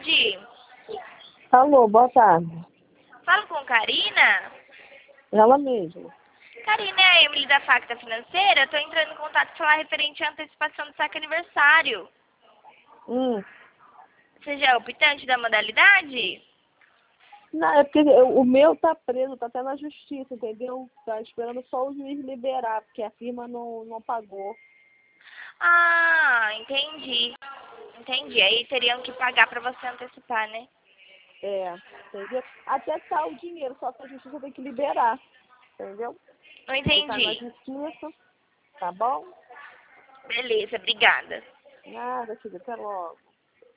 tarde. Alô, boa tarde. Falo com Karina. Ela mesma. Karina, é a Emily da Facta Financeira. Eu tô entrando em contato para falar referente à antecipação do saque aniversário. Você já é optante da modalidade? Não, é porque o meu tá preso, tá até na justiça, entendeu? Tá esperando só o juiz liberar, porque a firma não pagou. Ah, entendi. Entendi. Aí teriam que pagar para você antecipar, né? É, entendeu? Até tá o dinheiro, só que a justiça tem que liberar, entendeu? Não Ele tá na entendi. justiça, tá bom? Beleza, obrigada. Nada, filha, até logo.